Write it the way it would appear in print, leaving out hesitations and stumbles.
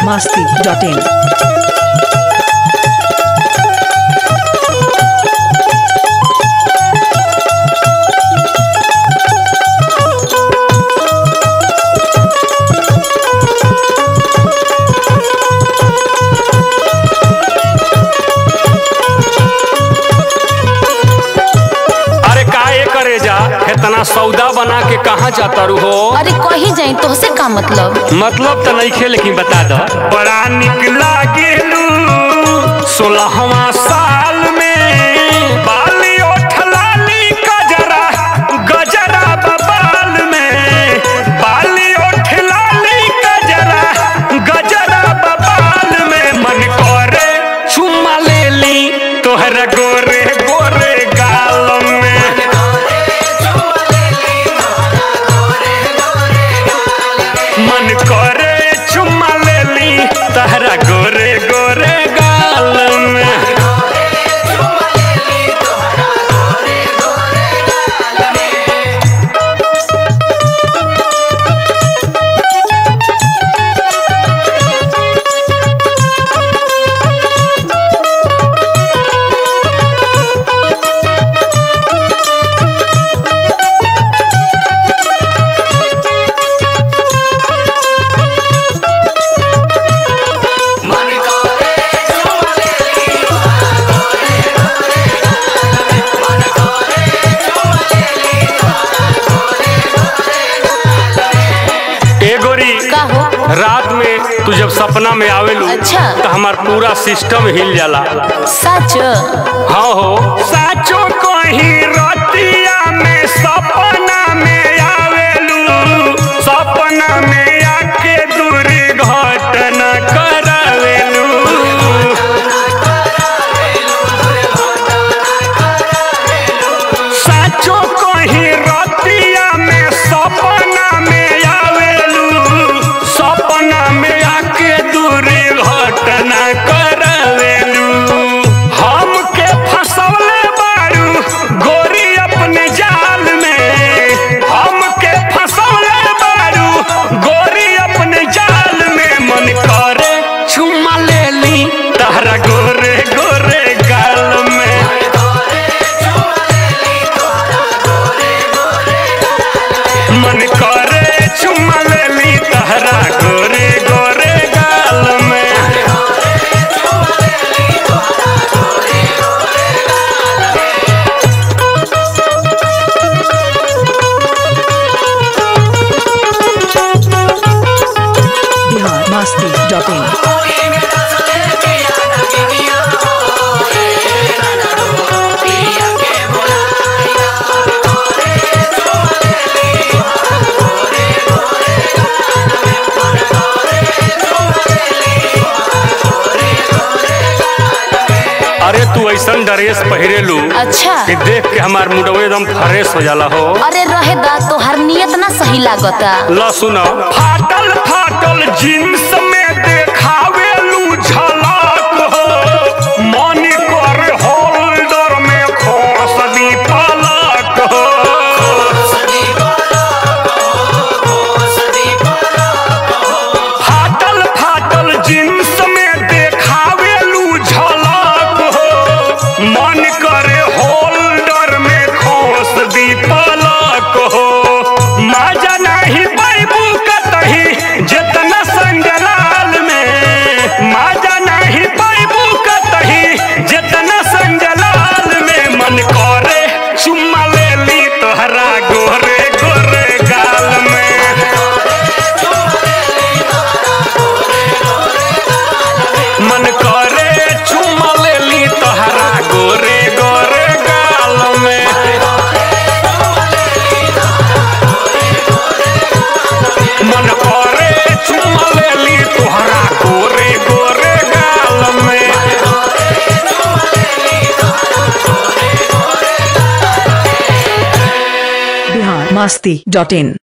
biharmasti.in। इतना सौदा बना के कहाँ जाता रू हो? अरे कहीं जाई तो से का मतलब तो नहीं खे, लेकिन बता दो। बड़ा निक लागेलू 16वां साल में, बाली ओठलाली गजरा गजरा बबाल में, बाली ओठलाली गजरा गजरा बबाल में, मन करे चुम्मा ले ली तोहरा गोरे गोरे गाल में, मन करे चुम्मा ले ली तहरा गोरे गोरे गाल में। रात में तू जब सपना में आवेलू, अच्छा, तो हमार पूरा सिस्टम हिल जाला। सच? हाँ हो, साचो कहीं रतिया में सपना में आवेलू, सपना में आके दूरी घटना करावेलू, साचो कहीं रतिया में सपना में आवेलू, सपना में आके दूरी घटना करावेलू, हमके फसवले बारू गोरी अपने जाल में, हमके फसवले बारू गोरी अपने जाल में, मन करे चुम्मा ले ली तहरा गोरे गोरे गाल में, मन करे चुम्मा ले ली तहरा गोरे गोरे गाल में। biharmasti.in। अरे तू ऐसा ड्रेस पहिरेलू, अच्छा, कि देख के हमार मुडवे एकदम फ्रेश हो जाला हो। अरे रहे दा तो हर नियत ना सही लागता। ला सुना, फाटल फाटल जींस में देखावेलू झलक हो, मन कर होल्डर में खोस दी पलक हो, फाटल फाटल जींस में देखावेलू झलक हो, मन करे होल्डर में खोस दी पलक हो, मजा नहीं पैबू कतही जितना संजलाल में, मजा नहीं पैबू कतही जितना संजलाल में, मन करे चुम्मा ले ली तोहरा गोरे गोरे गाल में, मन करे चुम्मा ले ली तोहरा गोरे गोरे गाल में, मन करे चुम्मा ले ली तोहरा गोरे गोरे गाल में। biharmasti.in।